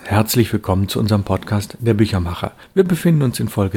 Herzlich willkommen zu unserem Podcast Der Büchermacher. Wir befinden uns in Folge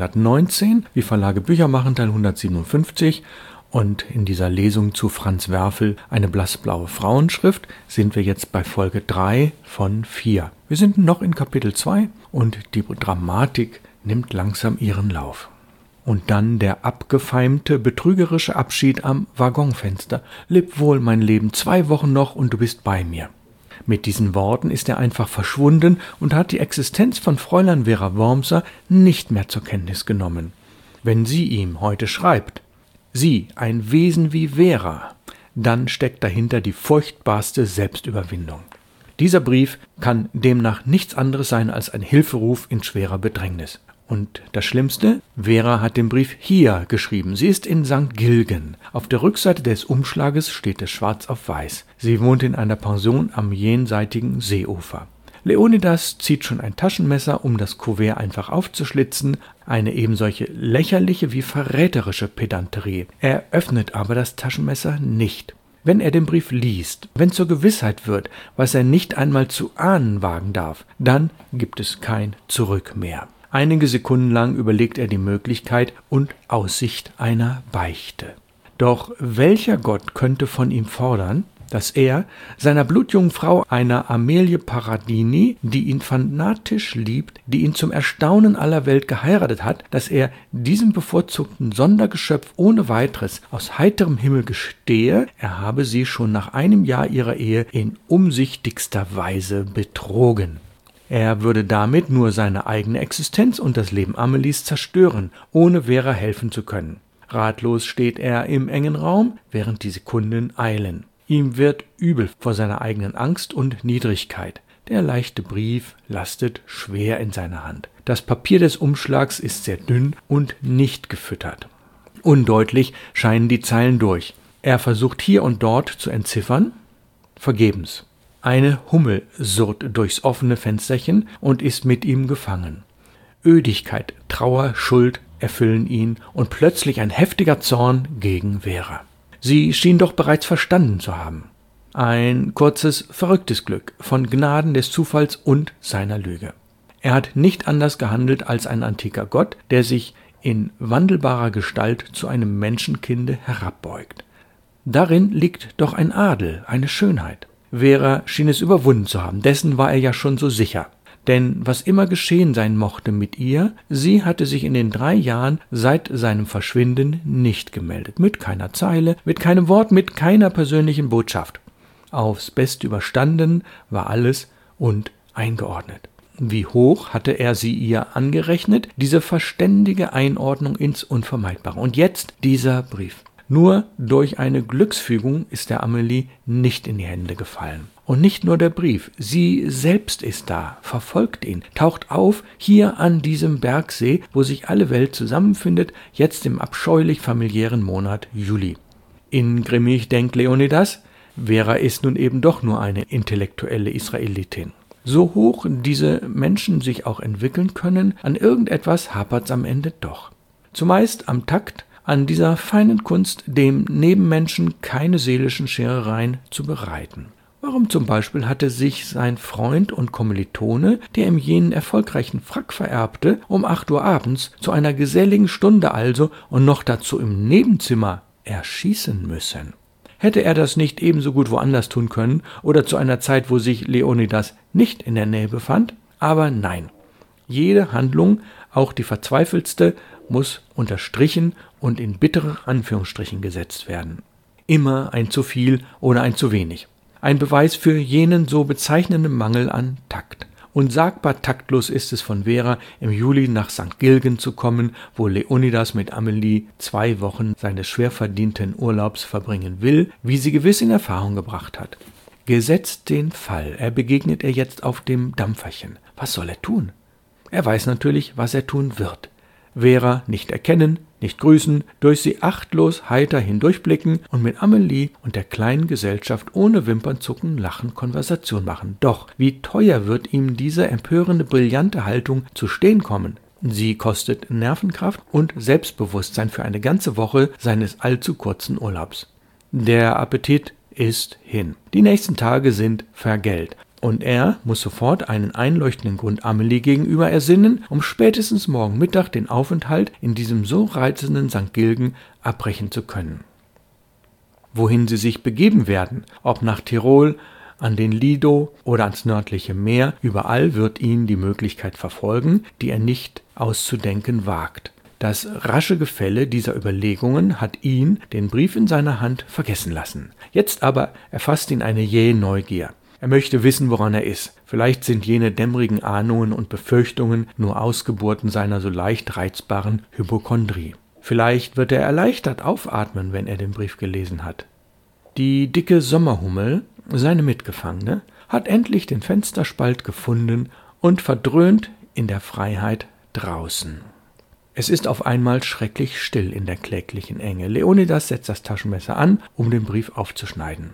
219, wie Verlage Bücher machen, Teil 157. Und in dieser Lesung zu Franz Werfel, eine blassblaue Frauenschrift, sind wir jetzt bei Folge 3 von 4. Wir sind noch in Kapitel 2 und die Dramatik nimmt langsam ihren Lauf. Und dann der abgefeimte, betrügerische Abschied am Waggonfenster. Leb wohl, mein Leben, 2 Wochen noch und du bist bei mir. Mit diesen Worten ist er einfach verschwunden und hat die Existenz von Fräulein Vera Wormser nicht mehr zur Kenntnis genommen. Wenn sie ihm heute schreibt, sie, ein Wesen wie Vera, dann steckt dahinter die furchtbarste Selbstüberwindung. Dieser Brief kann demnach nichts anderes sein als ein Hilferuf in schwerer Bedrängnis. Und das Schlimmste, Vera hat den Brief hier geschrieben. Sie ist in St. Gilgen. Auf der Rückseite des Umschlages steht es schwarz auf weiß. Sie wohnt in einer Pension am jenseitigen Seeufer. Leonidas zieht schon ein Taschenmesser, um das Kuvert einfach aufzuschlitzen. Eine ebensolche lächerliche wie verräterische Pedanterie. Er öffnet aber das Taschenmesser nicht. Wenn er den Brief liest, wenn zur Gewissheit wird, was er nicht einmal zu ahnen wagen darf, dann gibt es kein Zurück mehr. Einige Sekunden lang überlegt er die Möglichkeit und Aussicht einer Beichte. Doch welcher Gott könnte von ihm fordern, dass er seiner blutjungen Frau, einer Amelie Paradini, die ihn fanatisch liebt, die ihn zum Erstaunen aller Welt geheiratet hat, dass er diesem bevorzugten Sondergeschöpf ohne weiteres aus heiterem Himmel gestehe, er habe sie schon nach einem Jahr ihrer Ehe in umsichtigster Weise betrogen. Er würde damit nur seine eigene Existenz und das Leben Amelies zerstören, ohne Vera helfen zu können. Ratlos steht er im engen Raum, während die Sekunden eilen. Ihm wird übel vor seiner eigenen Angst und Niedrigkeit. Der leichte Brief lastet schwer in seiner Hand. Das Papier des Umschlags ist sehr dünn und nicht gefüttert. Undeutlich scheinen die Zeilen durch. Er versucht hier und dort zu entziffern, vergebens. Eine Hummel surrt durchs offene Fensterchen und ist mit ihm gefangen. Ödigkeit, Trauer, Schuld erfüllen ihn und plötzlich ein heftiger Zorn gegen Vera. Sie schien doch bereits verstanden zu haben. Ein kurzes, verrücktes Glück von Gnaden des Zufalls und seiner Lüge. Er hat nicht anders gehandelt als ein antiker Gott, der sich in wandelbarer Gestalt zu einem Menschenkinde herabbeugt. Darin liegt doch ein Adel, eine Schönheit. Vera schien es überwunden zu haben, dessen war er ja schon so sicher. Denn was immer geschehen sein mochte mit ihr, sie hatte sich in den 3 Jahren seit seinem Verschwinden nicht gemeldet. Mit keiner Zeile, mit keinem Wort, mit keiner persönlichen Botschaft. Aufs Beste überstanden war alles und eingeordnet. Wie hoch hatte er sie ihr angerechnet, diese verständige Einordnung ins Unvermeidbare. Und jetzt dieser Brief. Nur durch eine Glücksfügung ist der Amelie nicht in die Hände gefallen. Und nicht nur der Brief, sie selbst ist da, verfolgt ihn, taucht auf hier an diesem Bergsee, wo sich alle Welt zusammenfindet, jetzt im abscheulich familiären Monat Juli. Ingrimmig denkt Leonidas, Vera ist nun eben doch nur eine intellektuelle Israelitin. So hoch diese Menschen sich auch entwickeln können, an irgendetwas hapert's am Ende doch. Zumeist am Takt, an dieser feinen Kunst, dem Nebenmenschen keine seelischen Scherereien zu bereiten. Warum zum Beispiel hatte sich sein Freund und Kommilitone, der ihm jenen erfolgreichen Frack vererbte, um 8 Uhr abends, zu einer geselligen Stunde also und noch dazu im Nebenzimmer, erschießen müssen? Hätte er das nicht ebenso gut woanders tun können oder zu einer Zeit, wo sich Leonidas nicht in der Nähe befand? Aber nein. Jede Handlung, auch die verzweifeltste, muss unterstrichen und in bittere Anführungsstrichen gesetzt werden. Immer ein zu viel oder ein zu wenig. Ein Beweis für jenen so bezeichnenden Mangel an Takt. Unsagbar taktlos ist es von Vera, im Juli nach St. Gilgen zu kommen, wo Leonidas mit Amelie 2 Wochen seines schwer verdienten Urlaubs verbringen will, wie sie gewiss in Erfahrung gebracht hat. Gesetzt den Fall, er begegnet ihr jetzt auf dem Dampferchen. Was soll er tun? Er weiß natürlich, was er tun wird. Vera nicht erkennen, nicht grüßen, durch sie achtlos heiter hindurchblicken und mit Amelie und der kleinen Gesellschaft ohne Wimpernzucken lachen, Konversation machen. Doch wie teuer wird ihm diese empörende, brillante Haltung zu stehen kommen? Sie kostet Nervenkraft und Selbstbewusstsein für eine ganze Woche seines allzu kurzen Urlaubs. Der Appetit ist hin. Die nächsten Tage sind vergällt. Und er muss sofort einen einleuchtenden Grund Amelie gegenüber ersinnen, um spätestens morgen Mittag den Aufenthalt in diesem so reizenden St. Gilgen abbrechen zu können. Wohin sie sich begeben werden, ob nach Tirol, an den Lido oder ans nördliche Meer, überall wird ihn die Möglichkeit verfolgen, die er nicht auszudenken wagt. Das rasche Gefälle dieser Überlegungen hat ihn, den Brief in seiner Hand, vergessen lassen. Jetzt aber erfasst ihn eine jähe Neugier. Er möchte wissen, woran er ist. Vielleicht sind jene dämmerigen Ahnungen und Befürchtungen nur Ausgeburten seiner so leicht reizbaren Hypochondrie. Vielleicht wird er erleichtert aufatmen, wenn er den Brief gelesen hat. Die dicke Sommerhummel, seine Mitgefangene, hat endlich den Fensterspalt gefunden und verdröhnt in der Freiheit draußen. Es ist auf einmal schrecklich still in der kläglichen Enge. Leonidas setzt das Taschenmesser an, um den Brief aufzuschneiden.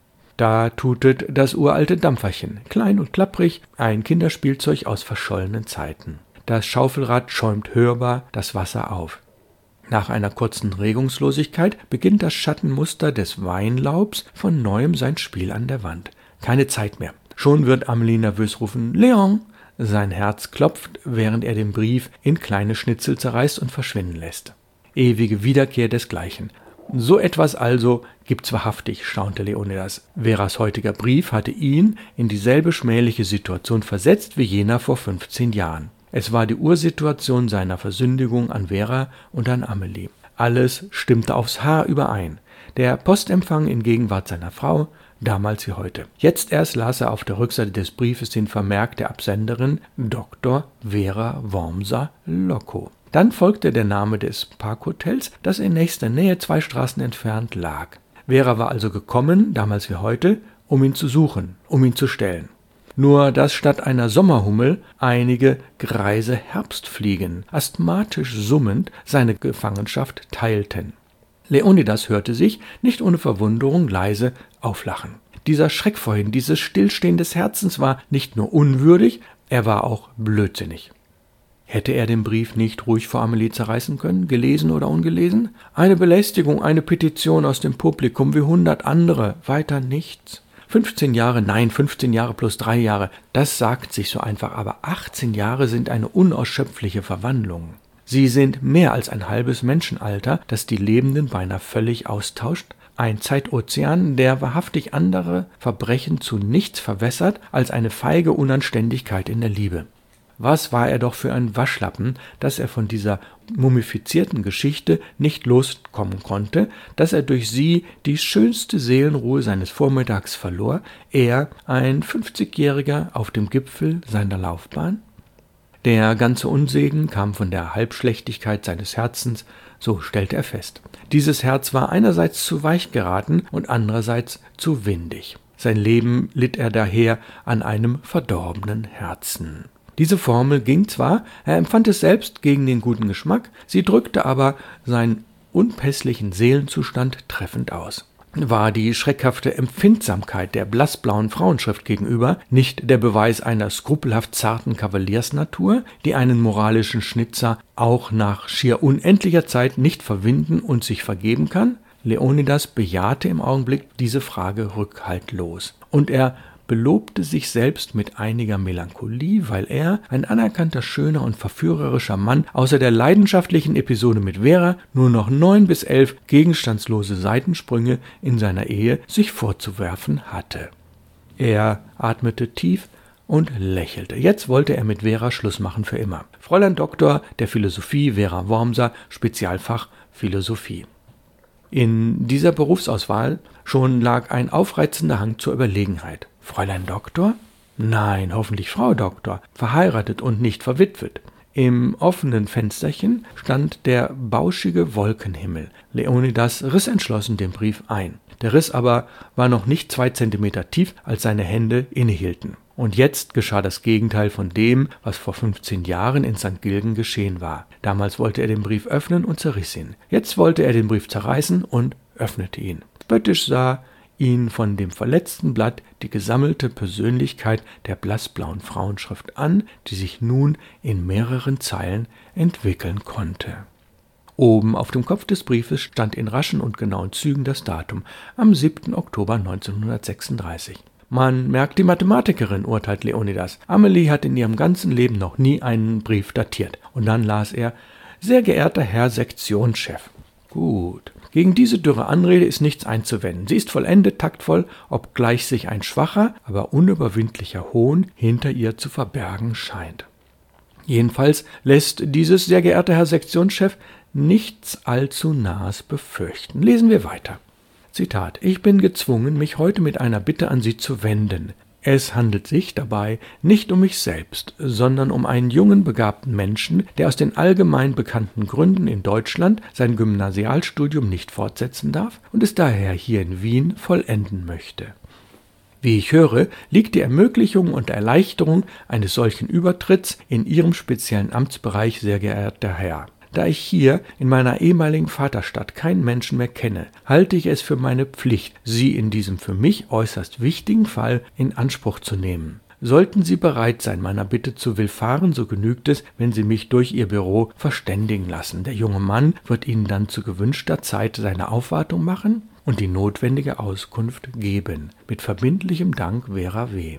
Da tutet das uralte Dampferchen, klein und klapprig, ein Kinderspielzeug aus verschollenen Zeiten. Das Schaufelrad schäumt hörbar das Wasser auf. Nach einer kurzen Regungslosigkeit beginnt das Schattenmuster des Weinlaubs von neuem sein Spiel an der Wand. Keine Zeit mehr. Schon wird Amelie nervös rufen, »Léon!« Sein Herz klopft, während er den Brief in kleine Schnitzel zerreißt und verschwinden lässt. Ewige Wiederkehr desgleichen. So etwas also gibt's wahrhaftig, staunte Leonidas. Veras heutiger Brief hatte ihn in dieselbe schmähliche Situation versetzt wie jener vor 15 Jahren. Es war die Ursituation seiner Versündigung an Vera und an Amelie. Alles stimmte aufs Haar überein. Der Postempfang in Gegenwart seiner Frau, damals wie heute. Jetzt erst las er auf der Rückseite des Briefes den Vermerk der Absenderin Dr. Vera Wormser Loco. Dann folgte der Name des Parkhotels, das in nächster Nähe 2 Straßen entfernt lag. Vera war also gekommen, damals wie heute, um ihn zu suchen, um ihn zu stellen. Nur dass statt einer Sommerhummel einige greise Herbstfliegen, asthmatisch summend, seine Gefangenschaft teilten. Leonidas hörte sich, nicht ohne Verwunderung, leise auflachen. Dieser Schreck vorhin, dieses Stillstehen des Herzens war nicht nur unwürdig, er war auch blödsinnig. Hätte er den Brief nicht ruhig vor Amelie zerreißen können, gelesen oder ungelesen? Eine Belästigung, eine Petition aus dem Publikum wie 100 andere, weiter nichts. 15 Jahre, nein, 15 Jahre plus 3 Jahre, das sagt sich so einfach, aber 18 Jahre sind eine unausschöpfliche Verwandlung. Sie sind mehr als ein halbes Menschenalter, das die Lebenden beinahe völlig austauscht, ein Zeitozean, der wahrhaftig andere Verbrechen zu nichts verwässert als eine feige Unanständigkeit in der Liebe. Was war er doch für ein Waschlappen, dass er von dieser mumifizierten Geschichte nicht loskommen konnte, dass er durch sie die schönste Seelenruhe seines Vormittags verlor, er, ein 50-Jähriger auf dem Gipfel seiner Laufbahn? Der ganze Unsegen kam von der Halbschlechtigkeit seines Herzens, so stellte er fest. Dieses Herz war einerseits zu weich geraten und andererseits zu windig. Sein Leben litt er daher an einem verdorbenen Herzen. Diese Formel ging zwar, er empfand es selbst gegen den guten Geschmack, sie drückte aber seinen unpässlichen Seelenzustand treffend aus. War die schreckhafte Empfindsamkeit der blassblauen Frauenschrift gegenüber nicht der Beweis einer skrupelhaft zarten Kavaliersnatur, die einen moralischen Schnitzer auch nach schier unendlicher Zeit nicht verwinden und sich vergeben kann? Leonidas bejahte im Augenblick diese Frage rückhaltlos. Und er belobte sich selbst mit einiger Melancholie, weil er, ein anerkannter, schöner und verführerischer Mann, außer der leidenschaftlichen Episode mit Vera nur noch 9 bis 11 gegenstandslose Seitensprünge in seiner Ehe sich vorzuwerfen hatte. Er atmete tief und lächelte. Jetzt wollte er mit Vera Schluss machen für immer. Fräulein Doktor der Philosophie Vera Wormser, Spezialfach Philosophie. In dieser Berufsauswahl schon lag ein aufreizender Hang zur Überlegenheit. Fräulein Doktor? Nein, hoffentlich Frau Doktor, verheiratet und nicht verwitwet. Im offenen Fensterchen stand der bauschige Wolkenhimmel. Leonidas riss entschlossen den Brief ein. Der Riss aber war noch nicht 2 Zentimeter tief, als seine Hände innehielten. Und jetzt geschah das Gegenteil von dem, was vor 15 Jahren in St. Gilgen geschehen war. Damals wollte er den Brief öffnen und zerriss ihn. Jetzt wollte er den Brief zerreißen und öffnete ihn. Spöttisch sah ihn von dem verletzten Blatt die gesammelte Persönlichkeit der blassblauen Frauenschrift an, die sich nun in mehreren Zeilen entwickeln konnte. Oben auf dem Kopf des Briefes stand in raschen und genauen Zügen das Datum, am 7. Oktober 1936. Man merkt die Mathematikerin, urteilt Leonidas. Amelie hat in ihrem ganzen Leben noch nie einen Brief datiert. Und dann las er: Sehr geehrter Herr Sektionschef. Gut. Gegen diese dürre Anrede ist nichts einzuwenden. Sie ist vollendet taktvoll, obgleich sich ein schwacher, aber unüberwindlicher Hohn hinter ihr zu verbergen scheint. Jedenfalls lässt dieses sehr geehrter Herr Sektionschef nichts allzu Nahes befürchten. Lesen wir weiter. Zitat: Ich bin gezwungen, mich heute mit einer Bitte an Sie zu wenden. Es handelt sich dabei nicht um mich selbst, sondern um einen jungen, begabten Menschen, der aus den allgemein bekannten Gründen in Deutschland sein Gymnasialstudium nicht fortsetzen darf und es daher hier in Wien vollenden möchte. Wie ich höre, liegt die Ermöglichung und Erleichterung eines solchen Übertritts in Ihrem speziellen Amtsbereich, sehr geehrter Herr. Da ich hier in meiner ehemaligen Vaterstadt keinen Menschen mehr kenne, halte ich es für meine Pflicht, Sie in diesem für mich äußerst wichtigen Fall in Anspruch zu nehmen. Sollten Sie bereit sein, meiner Bitte zu willfahren, so genügt es, wenn Sie mich durch Ihr Büro verständigen lassen. Der junge Mann wird Ihnen dann zu gewünschter Zeit seine Aufwartung machen und die notwendige Auskunft geben. Mit verbindlichem Dank, Vera W.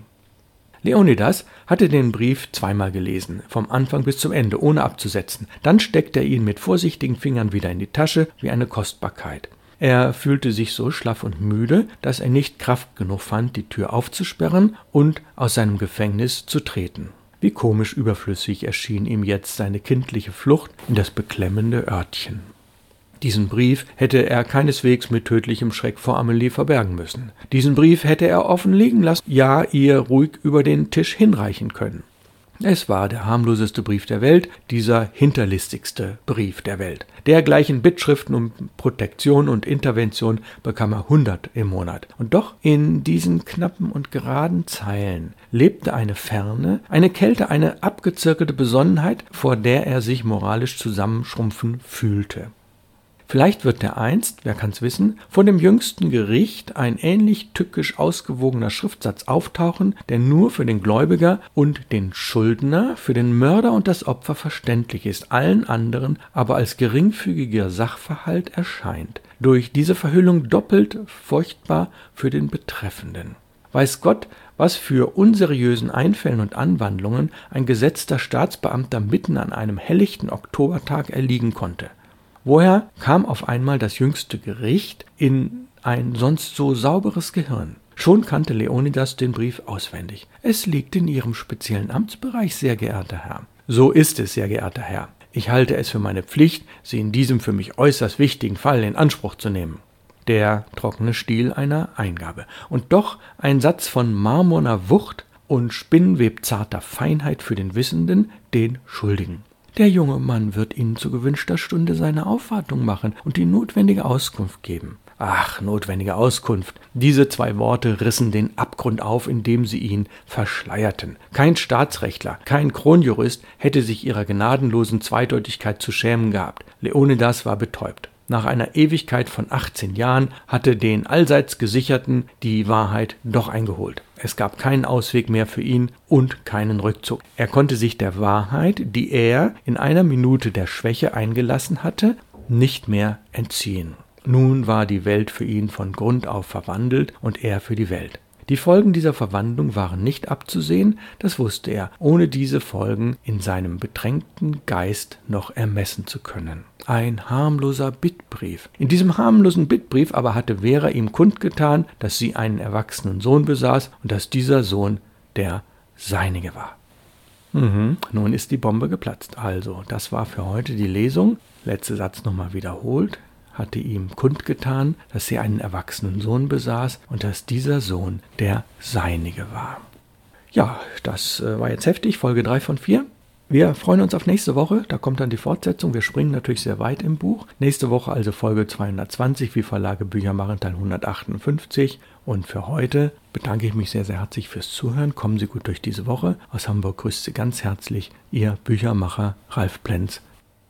Leonidas hatte den Brief zweimal gelesen, vom Anfang bis zum Ende, ohne abzusetzen. Dann steckte er ihn mit vorsichtigen Fingern wieder in die Tasche, wie eine Kostbarkeit. Er fühlte sich so schlaff und müde, dass er nicht Kraft genug fand, die Tür aufzusperren und aus seinem Gefängnis zu treten. Wie komisch überflüssig erschien ihm jetzt seine kindliche Flucht in das beklemmende Örtchen. Diesen Brief hätte er keineswegs mit tödlichem Schreck vor Amelie verbergen müssen. Diesen Brief hätte er offen liegen lassen, ja, ihr ruhig über den Tisch hinreichen können. Es war der harmloseste Brief der Welt, dieser hinterlistigste Brief der Welt. Dergleichen Bittschriften um Protektion und Intervention bekam er 100 im Monat. Und doch in diesen knappen und geraden Zeilen lebte eine Ferne, eine Kälte, eine abgezirkelte Besonnenheit, vor der er sich moralisch zusammenschrumpfen fühlte. Vielleicht wird dereinst, wer kann's wissen, vor dem jüngsten Gericht ein ähnlich tückisch ausgewogener Schriftsatz auftauchen, der nur für den Gläubiger und den Schuldner, für den Mörder und das Opfer verständlich ist, allen anderen aber als geringfügiger Sachverhalt erscheint. Durch diese Verhüllung doppelt furchtbar für den Betreffenden. Weiß Gott, was für unseriösen Einfällen und Anwandlungen ein gesetzter Staatsbeamter mitten an einem helllichten Oktobertag erliegen konnte. Woher kam auf einmal das jüngste Gericht in ein sonst so sauberes Gehirn? Schon kannte Leonidas den Brief auswendig. Es liegt in Ihrem speziellen Amtsbereich, sehr geehrter Herr. So ist es, sehr geehrter Herr. Ich halte es für meine Pflicht, Sie in diesem für mich äußerst wichtigen Fall in Anspruch zu nehmen. Der trockene Stil einer Eingabe. Und doch ein Satz von marmorner Wucht und spinnwebzarter Feinheit für den Wissenden, den Schuldigen. Der junge Mann wird Ihnen zu gewünschter Stunde seine Aufwartung machen und die notwendige Auskunft geben. Ach, notwendige Auskunft. Diese zwei Worte rissen den Abgrund auf, indem sie ihn verschleierten. Kein Staatsrechtler, kein Kronjurist hätte sich ihrer gnadenlosen Zweideutigkeit zu schämen gehabt. Leonidas war betäubt. Nach einer Ewigkeit von 18 Jahren hatte den allseits Gesicherten die Wahrheit doch eingeholt. Es gab keinen Ausweg mehr für ihn und keinen Rückzug. Er konnte sich der Wahrheit, die er in einer Minute der Schwäche eingelassen hatte, nicht mehr entziehen. Nun war die Welt für ihn von Grund auf verwandelt und er für die Welt. Die Folgen dieser Verwandlung waren nicht abzusehen, das wusste er, ohne diese Folgen in seinem bedrängten Geist noch ermessen zu können. Ein harmloser Bittbrief. In diesem harmlosen Bittbrief aber hatte Vera ihm kundgetan, dass sie einen erwachsenen Sohn besaß und dass dieser Sohn der seinige war. Nun ist die Bombe geplatzt. Also, das war für heute die Lesung. Letzter Satz nochmal wiederholt. Hatte ihm kundgetan, dass sie einen erwachsenen Sohn besaß und dass dieser Sohn der seinige war. Ja, das war jetzt heftig, Folge 3 von 4. Wir freuen uns auf nächste Woche, da kommt dann die Fortsetzung. Wir springen natürlich sehr weit im Buch. Nächste Woche also Folge 220, wie Verlage Bücher machen, Teil 158. Und für heute bedanke ich mich sehr, sehr herzlich fürs Zuhören. Kommen Sie gut durch diese Woche. Aus Hamburg grüßt Sie ganz herzlich Ihr Büchermacher Ralf Plenz.